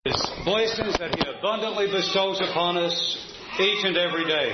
His blessings that He abundantly bestows upon us each and every day.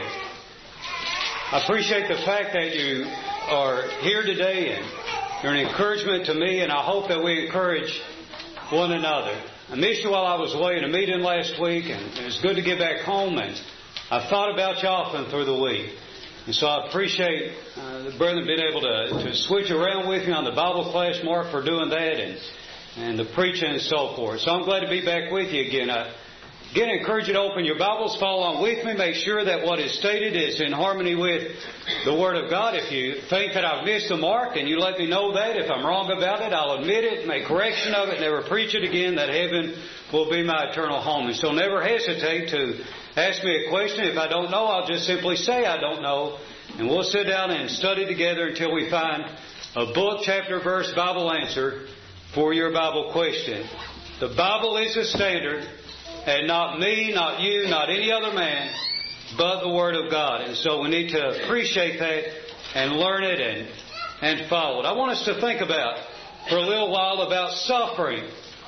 I appreciate the fact that you are here today and you're an encouragement to me, and I hope that we encourage one another. I missed you while I was away in a meeting last week, and it was good to get back home, and I've thought about you often through the week. And so I appreciate the brethren being able to switch around with me on the Bible class, Mark, for doing that, and the preaching and so forth. So I'm glad to be back with you again. Again, I encourage you to open your Bibles, follow along with me, make sure that what is stated is in harmony with the Word of God. If you think that I've missed the mark, and you let me know that. If I'm wrong about it, I'll admit it, make correction of it, never preach it again, that heaven will be my eternal home. And so never hesitate to ask me a question. If I don't know, I'll just simply say I don't know, and we'll sit down and study together until we find a book, chapter, verse, Bible answer for your Bible question. The Bible is the standard, and not me, not you, not any other man, but the Word of God. And so we need to appreciate that and learn it and follow it. I want us to think about, for a little while, about suffering.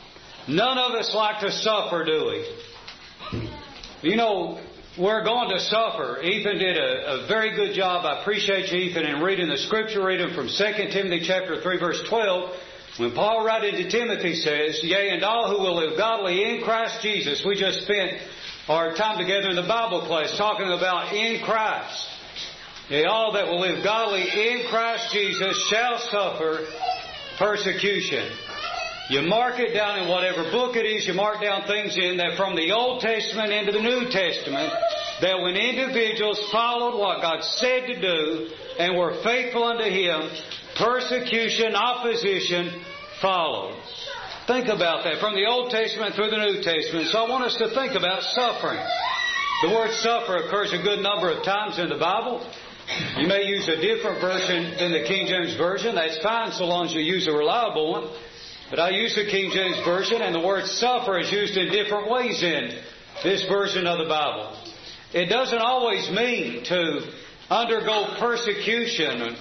None of us like to suffer, do we? You know, we're going to suffer. Ethan did a very good job. I appreciate you, Ethan, in reading the Scripture reading from 2 Timothy chapter 3, verse 12. When Paul writing to Timothy says, "Yea, and all who will live godly in Christ Jesus." We just spent our time together in the Bible class talking about in Christ. "Yea, all that will live godly in Christ Jesus shall suffer persecution." You mark it down in whatever book it is, you mark down things in that from the Old Testament into the New Testament, that when individuals followed what God said to do and were faithful unto Him, persecution, opposition followed. Think about that from the Old Testament through the New Testament. So I want us to think about suffering. The word suffer occurs a good number of times in the Bible. You may use a different version than the King James Version. That's fine so long as you use a reliable one. But I use the King James Version, and the word suffer is used in different ways in this version of the Bible. It doesn't always mean to undergo persecution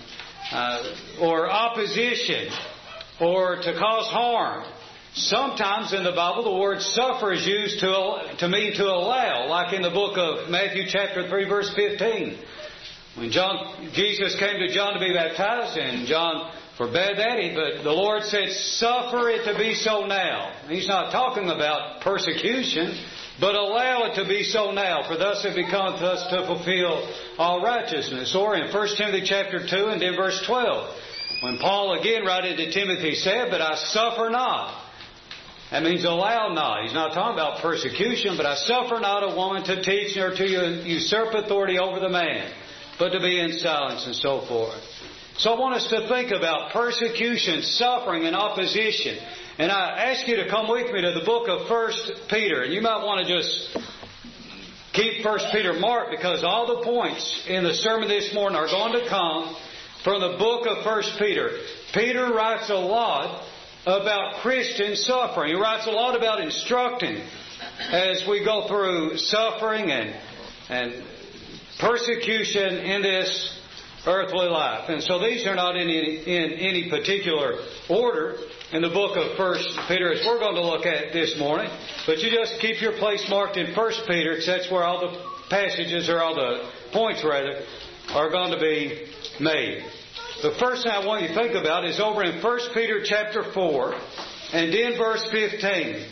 or opposition or to cause harm. Sometimes in the Bible the word suffer is used to mean to allow, like in the book of Matthew chapter 3 verse 15. When Jesus came to John to be baptized, and John forbade that, but the Lord said, "Suffer it to be so now." He's not talking about persecution, but allow it to be so now, for thus it becometh us to fulfill all righteousness. Or in 1 Timothy chapter 2 and then verse 12, when Paul again writing to Timothy said, "But I suffer not." That means allow not. He's not talking about persecution, but I suffer not a woman to teach nor to usurp authority over the man, but to be in silence, and so forth. So I want us to think about persecution, suffering, and opposition. And I ask you to come with me to the book of 1 Peter. And you might want to just keep 1 Peter marked, because all the points in the sermon this morning are going to come from the book of 1 Peter. Peter writes a lot about Christian suffering. He writes a lot about instructing as we go through suffering and persecution in this earthly life. And so these are not in any particular order in the book of 1 Peter as we're going to look at this morning. But you just keep your place marked in 1 Peter, because that's where all the passages, or all the points rather, are going to be made. The first thing I want you to think about is over in 1 Peter chapter 4 and then verse 15.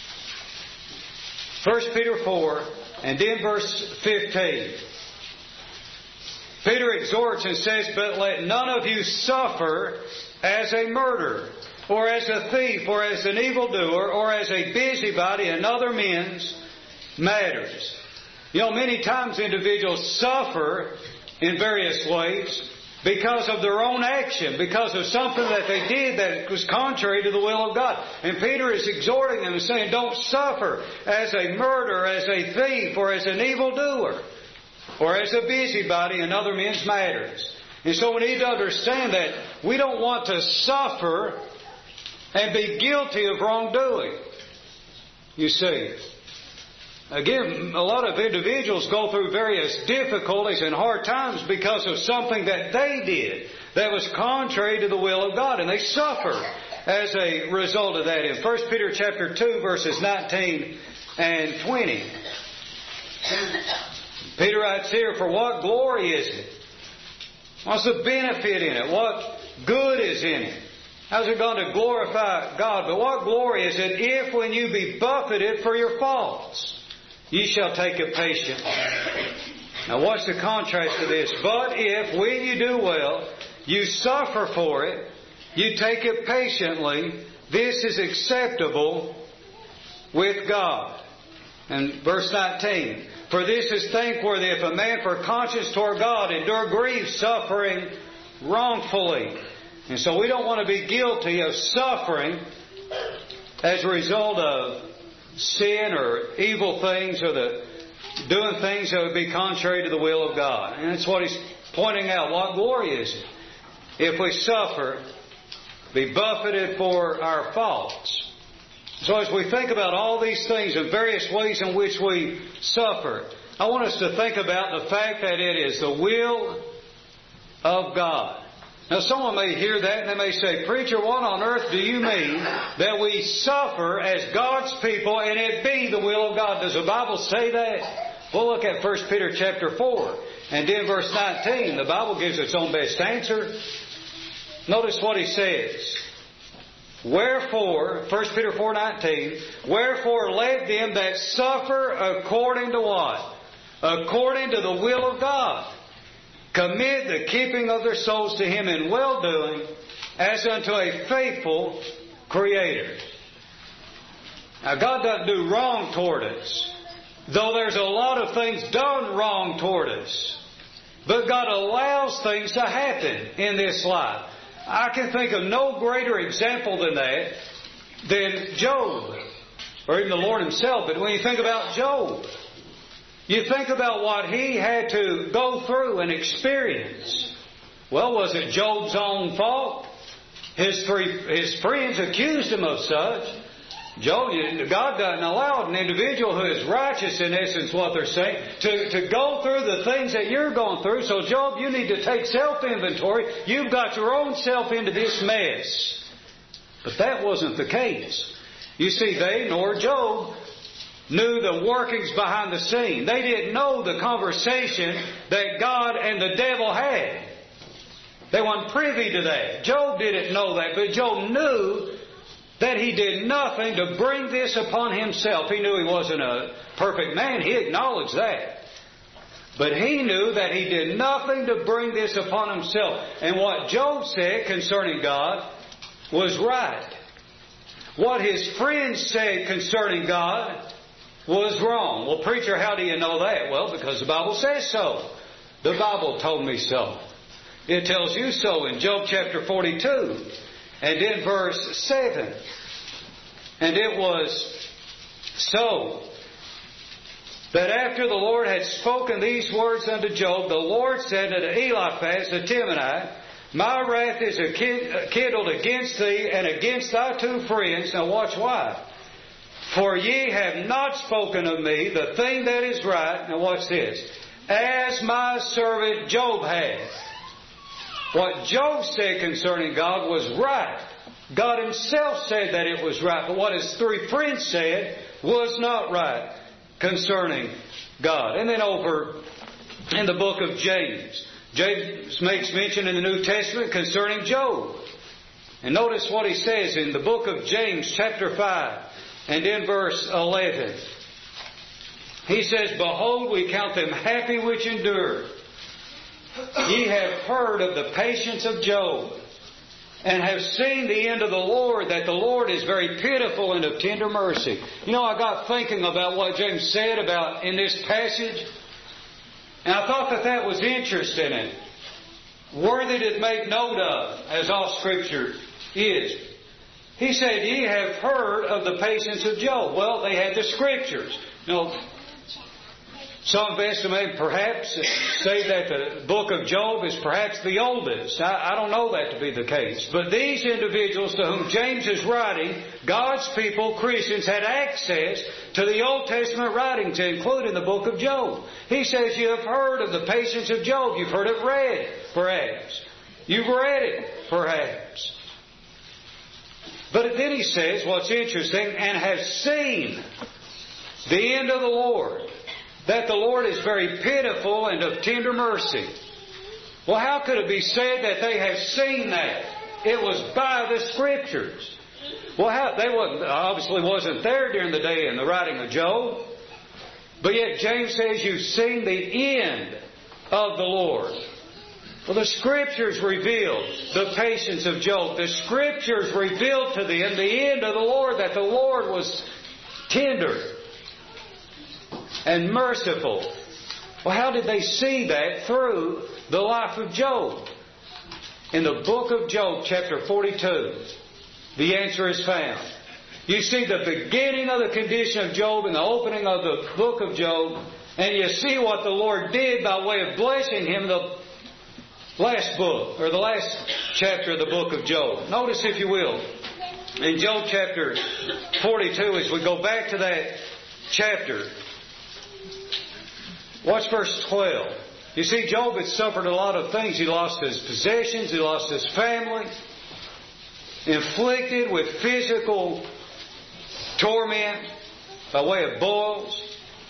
1 Peter 4 and then verse 15. Peter exhorts and says, "But let none of you suffer as a murderer, or as a thief, or as an evildoer, or as a busybody in other men's matters." You know, many times individuals suffer in various ways because of their own action, because of something that they did that was contrary to the will of God. And Peter is exhorting them and saying, don't suffer as a murderer, as a thief, or as an evildoer, or as a busybody in other men's matters. And so we need to understand that we don't want to suffer and be guilty of wrongdoing. You see, again, a lot of individuals go through various difficulties and hard times because of something that they did that was contrary to the will of God, and they suffer as a result of that. In 1 Peter chapter 2, verses 19 and 20, Peter writes here, "For what glory is it? What's the benefit in it? What good is in it? How's it going to glorify God? But what glory is it if when you be buffeted for your faults, ye shall take it patiently?" Now what's the contrast to this? "But if when you do well, you suffer for it, you take it patiently, this is acceptable with God." And verse 19, "For this is thankworthy if a man for conscience toward God endure grief, suffering wrongfully." And so we don't want to be guilty of suffering as a result of sin or evil things or doing things that would be contrary to the will of God. And that's what he's pointing out. What glory is it if we suffer, be buffeted for our faults? So as we think about all these things and various ways in which we suffer, I want us to think about the fact that it is the will of God. Now someone may hear that and they may say, "Preacher, what on earth do you mean that we suffer as God's people and it be the will of God?" Does the Bible say that? Well, look at 1 Peter chapter 4 and then verse 19. The Bible gives its own best answer. Notice what he says. "Wherefore," 1 Peter 4:19, "Wherefore let them that suffer according to" what? "According to the will of God, commit the keeping of their souls to Him in well-doing, as unto a faithful Creator." Now God doesn't do wrong toward us, though there's a lot of things done wrong toward us. But God allows things to happen in this life. I can think of no greater example than that than Job, or even the Lord Himself. But when you think about Job, you think about what he had to go through and experience. Well, was it Job's own fault? His friends accused him of such. God doesn't allow an individual who is righteous, in essence, what they're saying, to go through the things that you're going through. So, Job, you need to take self-inventory. You've got your own self into this mess. But that wasn't the case. You see, they nor Job knew the workings behind the scene. They didn't know the conversation that God and the devil had. They weren't privy to that. Job didn't know that, but Job knew that he did nothing to bring this upon himself. He knew he wasn't a perfect man. He acknowledged that. But he knew that he did nothing to bring this upon himself. And what Job said concerning God was right. What his friends said concerning God was wrong. Well, preacher, how do you know that? Well, because the Bible says so. The Bible told me so. It tells you so in Job chapter 42. And in verse 7, "And it was so that after the Lord had spoken these words unto Job, the Lord said unto Eliphaz the Temanite, My wrath is kindled against thee and against thy two friends." Now watch why. "For ye have not spoken of me the thing that is right." Now watch this. "As my servant Job hath." What Job said concerning God was right. God Himself said that it was right. But what his three friends said was not right concerning God. And then over in the book of James, James makes mention in the New Testament concerning Job. And notice what he says in the book of James chapter 5 and in verse 11. He says, "Behold, we count them happy which endure. Ye have heard of the patience of Job, and have seen the end of the Lord, that the Lord is very pitiful and of tender mercy." You know, I got thinking about what James said about in this passage, and I thought that was interesting and worthy to make note of, as all Scripture is. He said, "Ye have heard of the patience of Job." Well, they had the Scriptures. You know, some have estimated, perhaps, say that the book of Job is perhaps the oldest. I don't know that to be the case. But these individuals to whom James is writing, God's people, Christians, had access to the Old Testament writings, including the book of Job. He says, "You have heard of the patience of Job." You've heard it read, perhaps. You've read it, perhaps. But then he says, what's interesting, and have seen the end of the Lord, that the Lord is very pitiful and of tender mercy. Well, how could it be said that they have seen that? It was by the Scriptures. Well, they obviously wasn't there during the day in the writing of Job. But yet James says you've seen the end of the Lord. Well, the Scriptures revealed the patience of Job. The Scriptures revealed to them the end of the Lord, that the Lord was tender and merciful. Well, how did they see that? Through the life of Job. In the book of Job, chapter 42, the answer is found. You see the beginning of the condition of Job in the opening of the book of Job, and you see what the Lord did by way of blessing him in the last book, or the last chapter of the book of Job. Notice, if you will, in Job chapter 42, as we go back to that chapter, watch verse 12. You see, Job had suffered a lot of things. He lost his possessions, he lost his family, inflicted with physical torment by way of boils.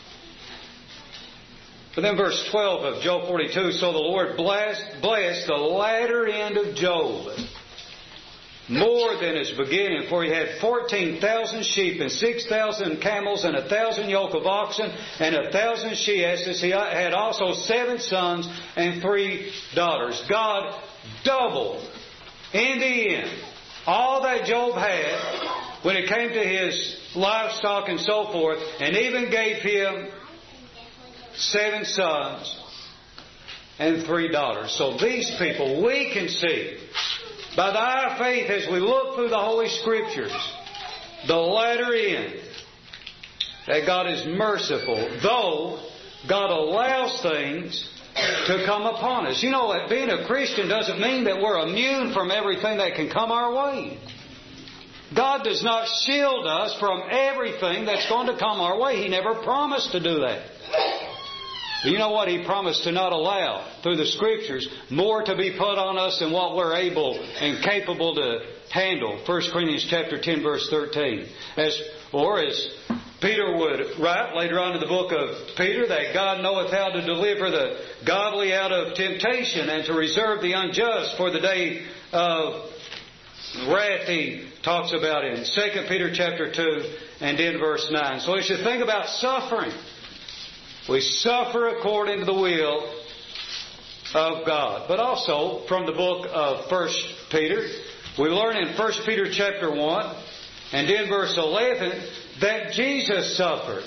But then verse 12 of Job 42, so the Lord blessed the latter end of Job more than his beginning, for he had 14,000 sheep and 6,000 camels and 1,000 yoke of oxen and 1,000 she-asses. He had also 7 sons and 3 daughters. God doubled in the end all that Job had when it came to his livestock and so forth, and even gave him 7 sons and 3 daughters. So these people, we can see by the eye of faith as we look through the Holy Scriptures, the latter end, that God is merciful, though God allows things to come upon us. You know, that being a Christian doesn't mean that we're immune from everything that can come our way. God does not shield us from everything that's going to come our way. He never promised to do that. But you know what? He promised to not allow, through the Scriptures, more to be put on us than what we're able and capable to handle. 1 Corinthians chapter 10, verse 13. As Peter would write later on in the book of Peter, that God knoweth how to deliver the godly out of temptation and to reserve the unjust for the day of wrath. He talks about it in 2 Peter chapter 2 and in verse 9. So as you think about suffering, we suffer according to the will of God. But also from the book of 1 Peter, we learn in 1 Peter chapter 1 and in verse 11 that Jesus suffered.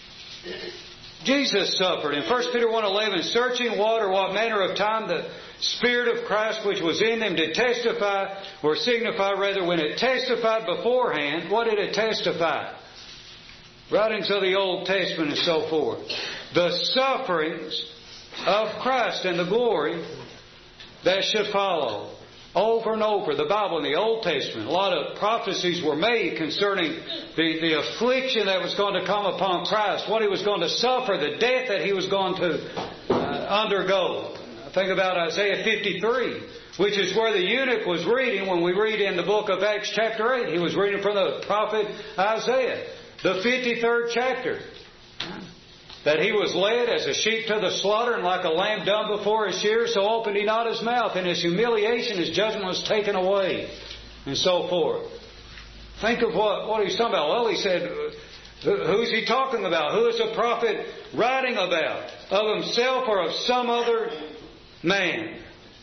Jesus suffered. In 1 Peter 1:11, searching what manner of time the Spirit of Christ which was in them did testify, or signify rather, when it testified beforehand. What did it testify? Writings of the Old Testament and so forth. The sufferings of Christ and the glory that should follow. Over and over, the Bible in the Old Testament, a lot of prophecies were made concerning the affliction that was going to come upon Christ, what He was going to suffer, the death that He was going to undergo. Think about Isaiah 53, which is where the eunuch was reading when we read in the book of Acts chapter 8. He was reading from the prophet Isaiah, the 53rd chapter. That he was led as a sheep to the slaughter, and like a lamb dumb before his shearers, so opened he not his mouth. In his humiliation his judgment was taken away, and so forth. Think of what he's talking about. Well, he said, who's he talking about? Who is the prophet writing about? Of himself or of some other man?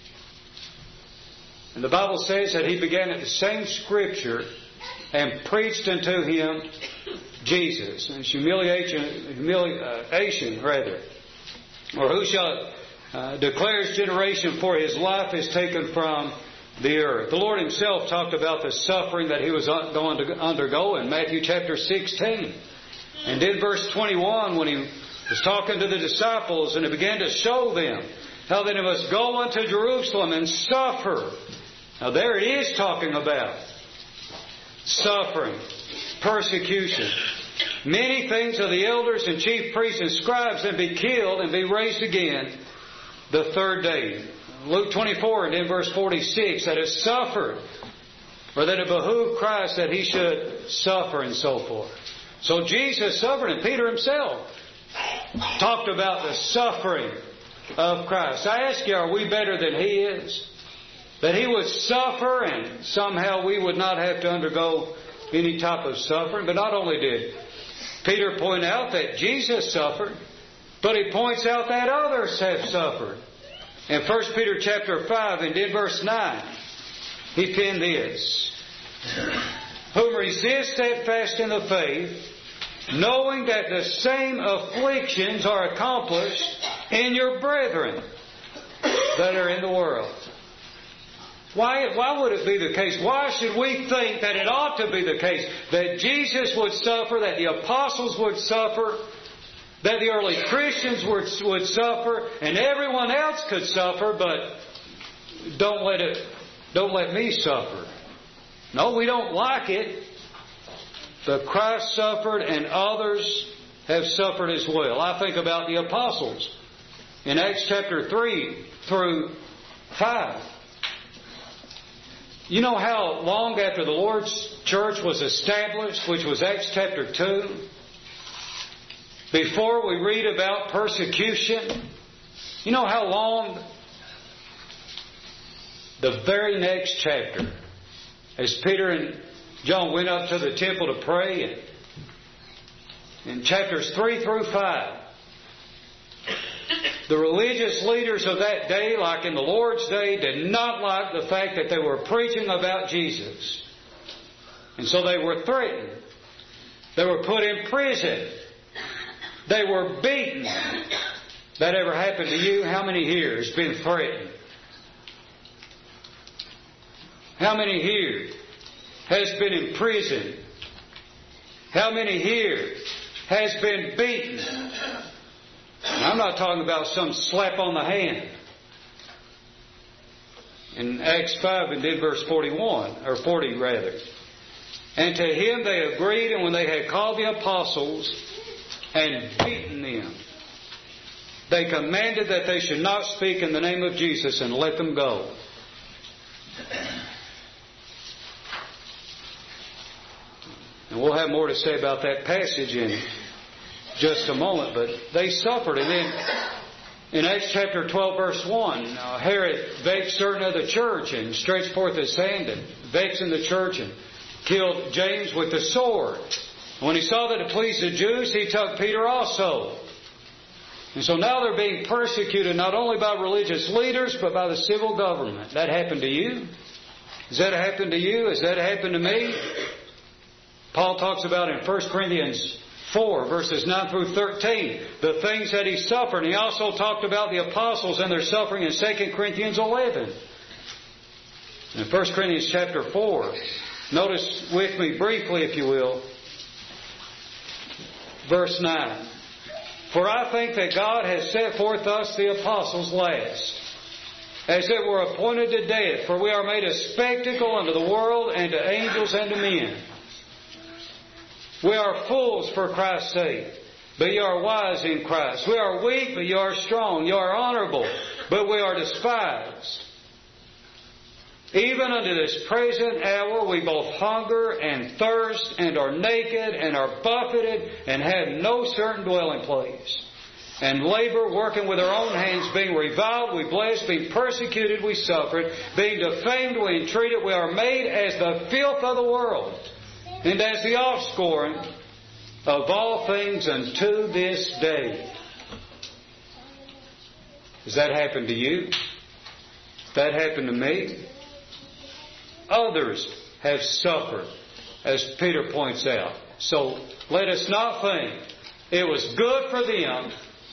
And the Bible says that he began at the same Scripture and preached unto him Jesus, and humiliation, or who shall declare his generation, for his life is taken from the earth. The Lord Himself talked about the suffering that He was going to undergo in Matthew chapter 16. And in verse 21, when He was talking to the disciples, and He began to show them how that He must go unto Jerusalem and suffer. Now there it is talking about suffering, persecution, many things of the elders and chief priests and scribes, and be killed and be raised again the third day. Luke 24 and in verse 46, that has suffered or that it behooved Christ that He should suffer and so forth. So Jesus suffered, and Peter himself talked about the suffering of Christ. I ask you, are we better than He is? That He would suffer and somehow we would not have to undergo any type of suffering. But not only did Peter point out that Jesus suffered, but he points out that others have suffered. In 1 Peter chapter 5 and in verse 9, he penned this: whom resist steadfast in the faith, knowing that the same afflictions are accomplished in your brethren that are in the world. Why would it be the case? Why should we think that it ought to be the case that Jesus would suffer, that the apostles would suffer, that the early Christians would suffer, and everyone else could suffer, but don't let me suffer? No, we don't like it. But Christ suffered and others have suffered as well. I think about the apostles in Acts chapter 3 through 5. You know how long after the Lord's church was established, which was Acts chapter 2, before we read about persecution, you know how long? The very next chapter, as Peter and John went up to the temple to pray, in chapters 3 through 5, the religious leaders of that day, like in the Lord's day, did not like the fact that they were preaching about Jesus. And so they were threatened. They were put in prison. They were beaten. That ever happened to you? How many here has been threatened? How many here has been in prison? How many here has been beaten? Now, I'm not talking about some slap on the hand. In Acts 5 and in verse 41, or 40 rather. And to him they agreed, and when they had called the apostles and beaten them, they commanded that they should not speak in the name of Jesus, and let them go. And we'll have more to say about that passage in just a moment, but they suffered. And then in Acts chapter 12 verse 1, Herod vexed certain of the church and stretched forth his hand and vexing the church and killed James with the sword. When he saw that it pleased the Jews, he took Peter also. And so now they're being persecuted not only by religious leaders, but by the civil government. That happened to you? Has that happened to you? Has that happened to me? Paul talks about in 1 Corinthians 4, verses 9 through 13, the things that he suffered. And he also talked about the apostles and their suffering in 2 Corinthians 11. In 1 Corinthians chapter 4, notice with me briefly, if you will, verse 9. For I think that God has set forth us, the apostles, last, as it were appointed to death, for we are made a spectacle unto the world and to angels and to men. We are fools for Christ's sake, but you are wise in Christ. We are weak, but you are strong. You are honorable, but we are despised. Even unto this present hour we both hunger and thirst and are naked and are buffeted and have no certain dwelling place. And labor, working with our own hands, being reviled, we bless, being persecuted, we suffer it, being defamed, we entreat it. We are made as the filth of the world, and as the offscouring of all things unto this day. Has that happened to you? That happened to me? Others have suffered, as Peter points out. So let us not think it was good for them,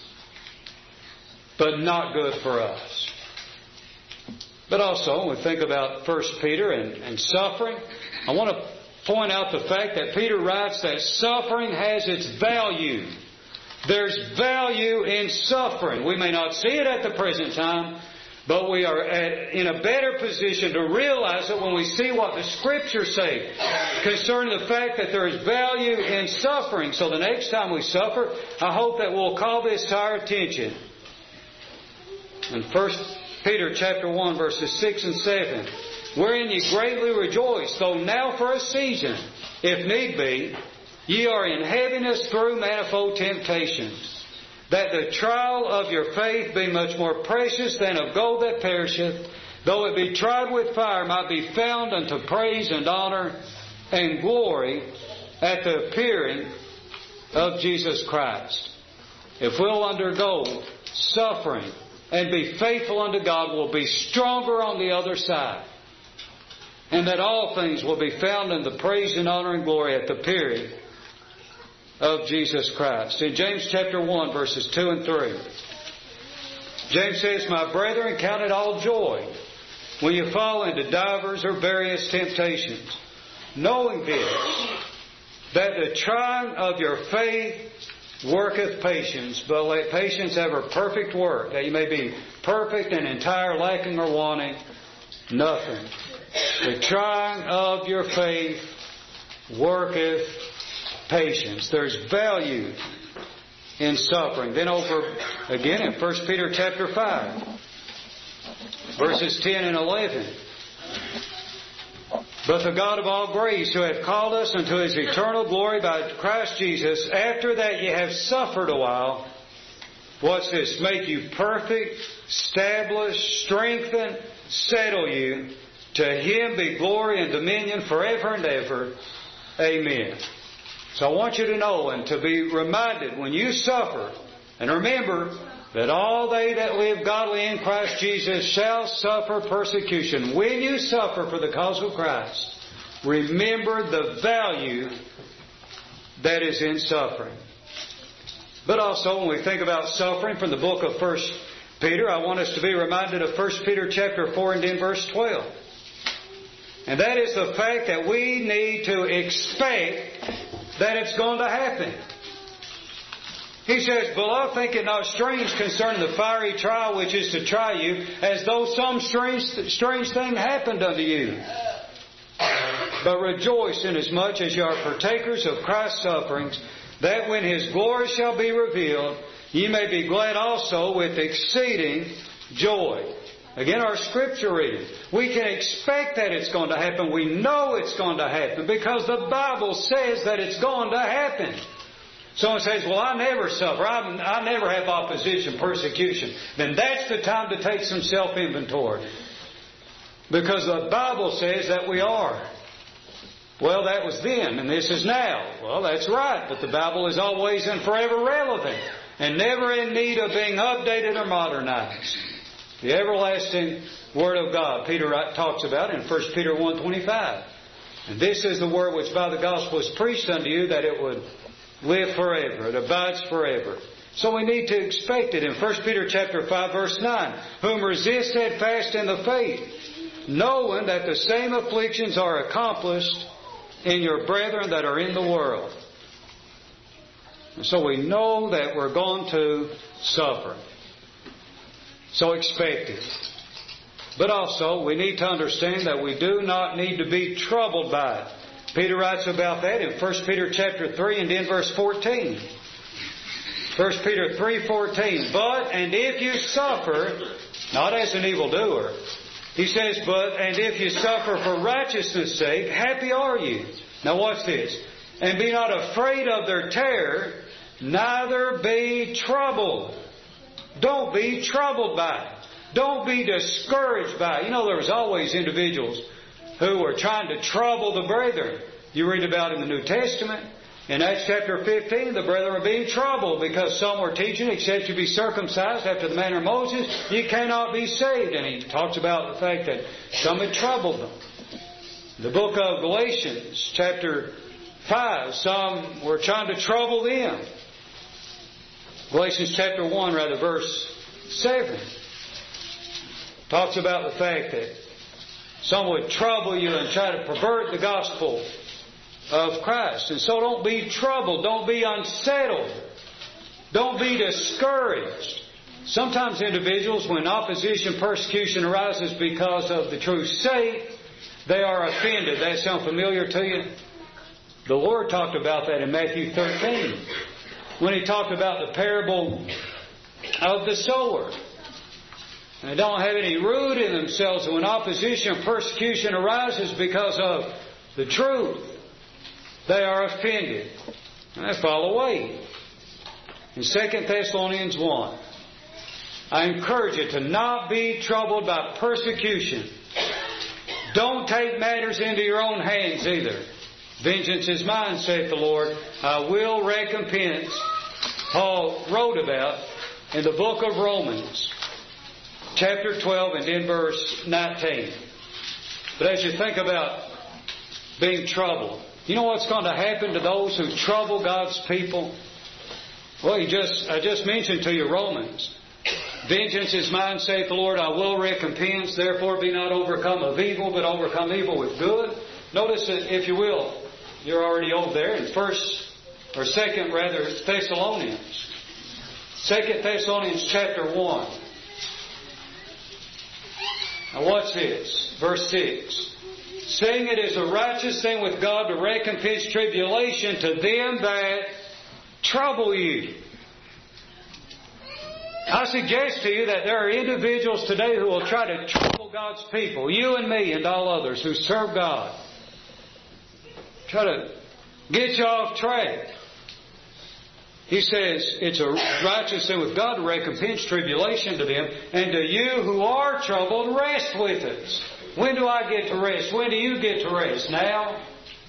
but not good for us. But also, when we think about 1 Peter and suffering, I want to point out the fact that Peter writes that suffering has its value. There's value in suffering. We may not see it at the present time, but we are in a better position to realize it when we see what the Scriptures say concerning the fact that there is value in suffering. So the next time we suffer, I hope that we'll call this to our attention. In 1 Peter chapter 1, verses 6 and 7, wherein ye greatly rejoice, though now for a season, if need be, ye are in heaviness through manifold temptations, that the trial of your faith, being much more precious than of gold that perisheth, though it be tried with fire, might be found unto praise and honor and glory at the appearing of Jesus Christ. If we'll undergo suffering and be faithful unto God, we'll be stronger on the other side. And that all things will be found in the praise and honor and glory at the appearing of Jesus Christ. In James chapter 1, verses 2 and 3, James says, My brethren, count it all joy when you fall into divers or various temptations, knowing this, that the trying of your faith worketh patience, but let patience have her perfect work, that you may be perfect and entire, lacking or wanting nothing. The trying of your faith worketh patience. There's value in suffering. Then over again in 1 Peter chapter 5, verses 10 and 11. But the God of all grace, who hath called us unto His eternal glory by Christ Jesus, after that ye have suffered a while, what's this? Make you perfect, establish, strengthen, settle you. To Him be glory and dominion forever and ever. Amen. So I want you to know and to be reminded when you suffer, and remember that all they that live godly in Christ Jesus shall suffer persecution. When you suffer for the cause of Christ, remember the value that is in suffering. But also when we think about suffering from the book of 1 Peter, I want us to be reminded of 1 Peter chapter 4 and then verse 12. And that is the fact that we need to expect that it's going to happen. He says, Beloved, think it not strange concerning the fiery trial which is to try you, as though some strange thing happened unto you. But rejoice inasmuch as you are partakers of Christ's sufferings, that when His glory shall be revealed, ye may be glad also with exceeding joy. Again, our scripture reading. We can expect that it's going to happen. We know it's going to happen because the Bible says that it's going to happen. Someone says, well, I never suffer. I never have opposition, persecution. Then that's the time to take some self-inventory. Because the Bible says that we are. Well, that was then, and this is now. Well, that's right, but the Bible is always and forever relevant and never in need of being updated or modernized. The everlasting Word of God, Peter talks about in 1 Peter 1:25. And this is the Word which by the gospel is preached unto you, that it would live forever. It abides forever. So we need to expect it. In 1 Peter chapter 5, verse 9, whom resist steadfast in the faith, knowing that the same afflictions are accomplished in your brethren that are in the world. And so we know that we're going to suffer. So expect it. But also, we need to understand that we do not need to be troubled by it. Peter writes about that in 1 Peter chapter 3 and in verse 14. 1 Peter 3:14. But, and if you suffer, not as an evildoer, he says, but, and if you suffer for righteousness' sake, happy are you. Now watch this. And be not afraid of their terror, neither be troubled. Don't be troubled by it. Don't be discouraged by it. You know, there was always individuals who were trying to trouble the brethren. You read about in the New Testament. In Acts chapter 15, the brethren were being troubled because some were teaching, except you be circumcised after the manner of Moses, you cannot be saved. And he talks about the fact that some had troubled them. The book of Galatians chapter 5, some were trying to trouble them. Galatians chapter 1, verse 7, talks about the fact that some would trouble you and try to pervert the gospel of Christ. And so don't be troubled. Don't be unsettled. Don't be discouraged. Sometimes individuals, when opposition, persecution arises because of the truth's sake, they are offended. That sound familiar to you? The Lord talked about that in Matthew 13. When He talked about the parable of the sower. And they don't have any root in themselves. And when opposition or persecution arises because of the truth, they are offended. And they fall away. In 2 Thessalonians 1, I encourage you to not be troubled by persecution. Don't take matters into your own hands either. Vengeance is mine, saith the Lord. I will recompense. Paul wrote about in the book of Romans, chapter 12 and in verse 19. But as you think about being troubled, you know what's going to happen to those who trouble God's people? Well, I just mentioned to you Romans. Vengeance is mine, saith the Lord, I will recompense. Therefore be not overcome of evil, but overcome evil with good. Notice that, if you will, you're already over there in 2 Thessalonians. 2 Thessalonians chapter 1. Now watch this. Verse 6. Saying it is a righteous thing with God to recompense tribulation to them that trouble you. I suggest to you that there are individuals today who will try to trouble God's people, you and me and all others who serve God. Try to get you off track. He says it's a righteous thing with God to recompense tribulation to them, and to you who are troubled, rest with us. When do I get to rest? When do you get to rest? Now?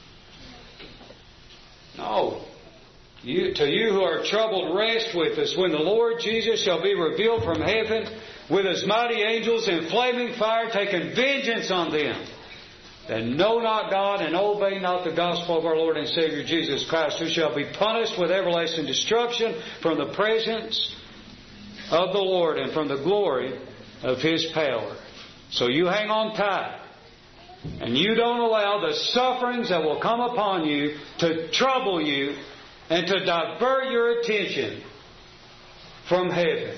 No. To you who are troubled, rest with us when the Lord Jesus shall be revealed from heaven with His mighty angels in flaming fire, taking vengeance on them that know not God and obey not the gospel of our Lord and Savior Jesus Christ, who shall be punished with everlasting destruction from the presence of the Lord and from the glory of His power. So you hang on tight, and you don't allow the sufferings that will come upon you to trouble you and to divert your attention from heaven.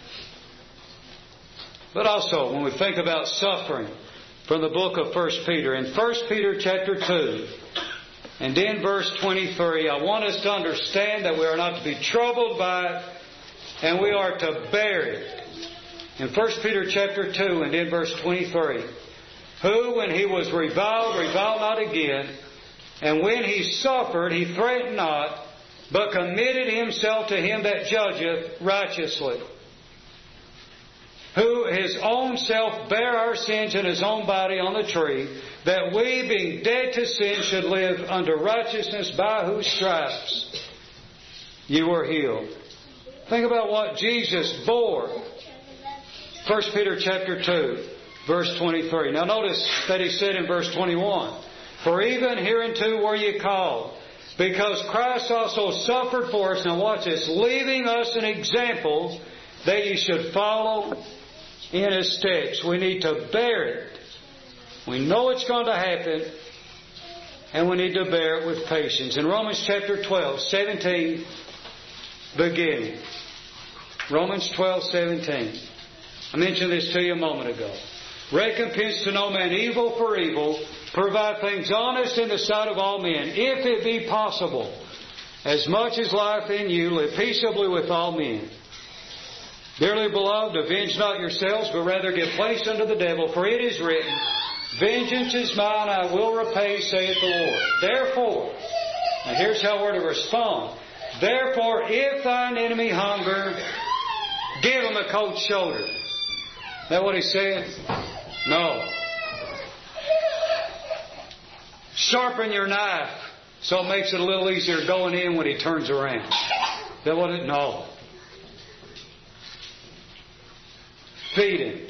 But also, when we think about suffering, from the book of 1 Peter, in 1 Peter chapter 2, and in verse 23, I want us to understand that we are not to be troubled by it, and we are to bear it. In 1 Peter chapter 2 and in verse 23, who, when he was reviled not again, and when he suffered, he threatened not, but committed himself to Him that judgeth righteously, who His own self bare our sins in His own body on the tree, that we, being dead to sin, should live unto righteousness, by whose stripes you were healed. Think about what Jesus bore. 1 Peter chapter 2, verse 23. Now notice that He said in verse 21, for even hereunto were ye called, because Christ also suffered for us. Now watch this. Leaving us an example that ye should follow in His steps. We need to bear it. We know it's going to happen, and we need to bear it with patience. In Romans chapter 12, 17, beginning. Romans 12, 17. I mentioned this to you a moment ago. Recompense to no man evil for evil. Provide things honest in the sight of all men, if it be possible. As much as lieth in you, live peaceably with all men. Dearly beloved, avenge not yourselves, but rather give place unto the devil. For it is written, vengeance is mine, I will repay, saith the Lord. Therefore, and here's how we're to respond. Therefore, if thine enemy hunger, give him a cold shoulder. Is that what he said? No. Sharpen your knife so it makes it a little easier going in when he turns around. Is that what it? No. Feed him.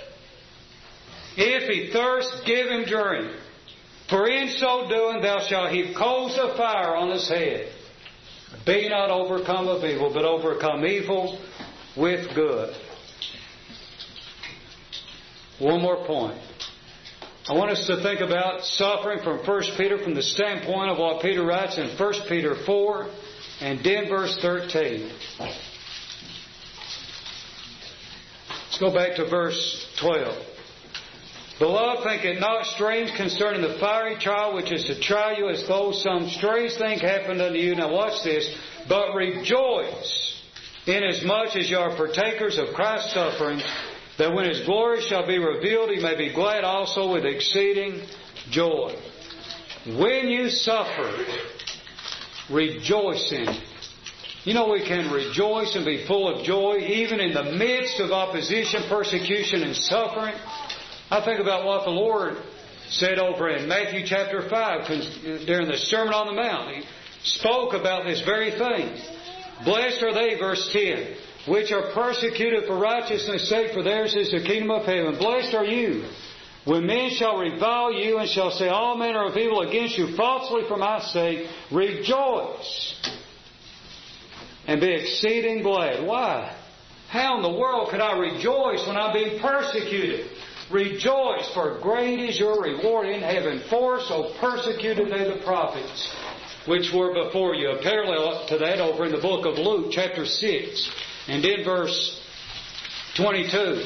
If he thirst, give him drink. For in so doing thou shalt heap coals of fire on his head. Be not overcome of evil, but overcome evil with good. One more point. I want us to think about suffering from 1 Peter from the standpoint of what Peter writes in 1 Peter 4 and then verse 13. Let's go back to verse 12. Beloved, think it not strange concerning the fiery trial which is to try you, as though some strange thing happened unto you. Now watch this. But rejoice, inasmuch as you are partakers of Christ's sufferings, that when His glory shall be revealed, He may be glad also with exceeding joy. When you suffer, rejoice in it. You know, we can rejoice and be full of joy even in the midst of opposition, persecution, and suffering. I think about what the Lord said over in Matthew chapter 5 during the Sermon on the Mount. He spoke about this very thing. Blessed are they, verse 10, which are persecuted for righteousness' sake, for theirs is the kingdom of heaven. Blessed are you when men shall revile you and shall say all manner of evil against you falsely for my sake. Rejoice and be exceeding glad. Why? How in the world could I rejoice when I'm being persecuted? Rejoice, for great is your reward in heaven. For so persecuted they the prophets which were before you. A parallel to that over in the book of Luke, chapter 6, and in verse 22.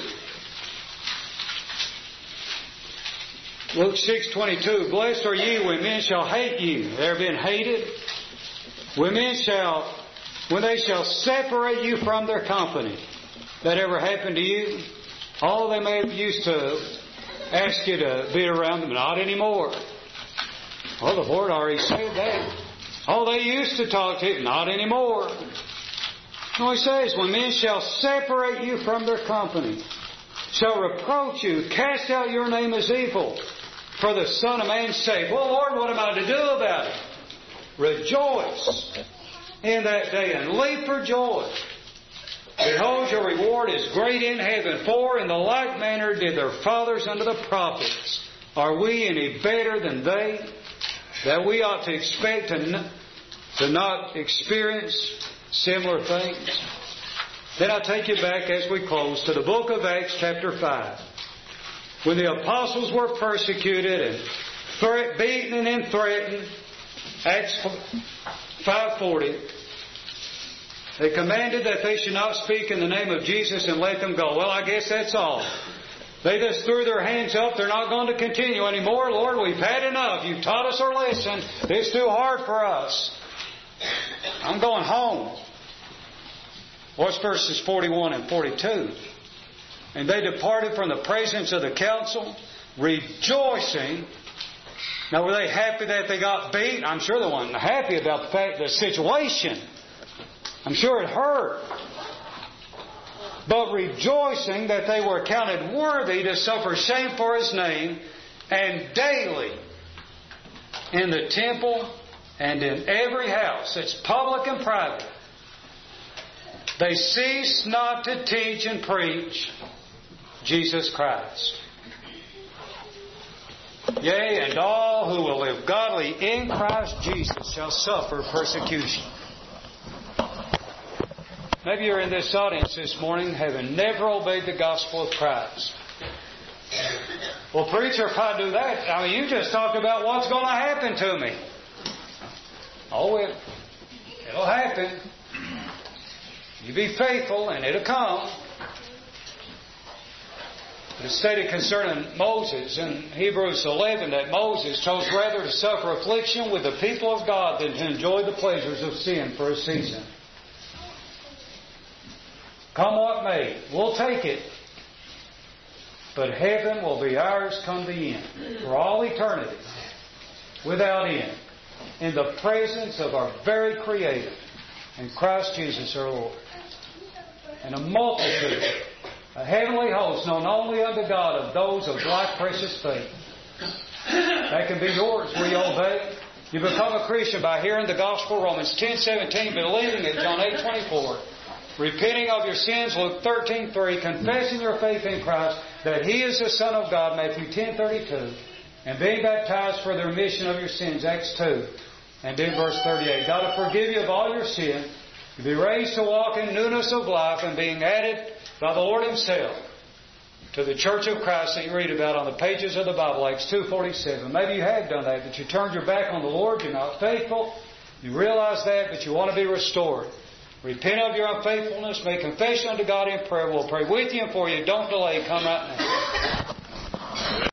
Luke 6:22. Blessed are ye when men shall hate you. They are being hated. When they shall separate you from their company. That ever happened to you? Oh, they may have used to ask you to be around them. Not anymore. Well, the Lord already said that. Oh, they used to talk to you. Not anymore. No, He says, when men shall separate you from their company, shall reproach you, cast out your name as evil, for the Son of Man's sake. Well, Lord, what am I to do about it? Rejoice in that day and leap for joy. Behold, your reward is great in heaven. For in the like manner did their fathers unto the prophets. Are we any better than they, that we ought to expect to not experience similar things? Then I take you back as we close to the book of Acts chapter 5. When the apostles were persecuted and beaten and threatened, Acts 5:40, they commanded that they should not speak in the name of Jesus and let them go. Well, I guess that's all. They just threw their hands up. They're not going to continue anymore. Lord, we've had enough. You've taught us our lesson. It's too hard for us. I'm going home. What's verses 41 and 42? And they departed from the presence of the council, rejoicing. Now, were they happy that they got beat? I'm sure they weren't happy about the fact, the situation. I'm sure it hurt. But rejoicing that they were counted worthy to suffer shame for His name, and daily in the temple and in every house, it's public and private, they ceased not to teach and preach Jesus Christ. Yea, and all who will live godly in Christ Jesus shall suffer persecution. Maybe you're in this audience this morning having never obeyed the gospel of Christ. Well, preacher, if I do that, I mean, you just talked about what's going to happen to me. Oh, it'll happen. You be faithful and it'll come. It stated concerning Moses in Hebrews 11 that Moses chose rather to suffer affliction with the people of God than to enjoy the pleasures of sin for a season. Come what may, we'll take it. But heaven will be ours come the end, for all eternity, without end, in the presence of our very Creator, and Christ Jesus our Lord. And a multitude, a heavenly host known only unto God of those of like precious faith. That can be yours. Will you obey? You become a Christian by hearing the gospel, Romans 10:17, believing it, John 8:24. Repenting of your sins, Luke 13:3, confessing your faith in Christ, that He is the Son of God, Matthew 10:32, and being baptized for the remission of your sins, Acts 2, and then verse 38. God will forgive you of all your sin, you be raised to walk in newness of life, and being added by the Lord Himself to the Church of Christ that you read about on the pages of the Bible, Acts 2:47. Maybe you have done that, but you turned your back on the Lord, you're not faithful, you realize that, but you want to be restored. Repent of your unfaithfulness. Make confession unto God in prayer. We'll pray with you and for you. Don't delay. Come right now.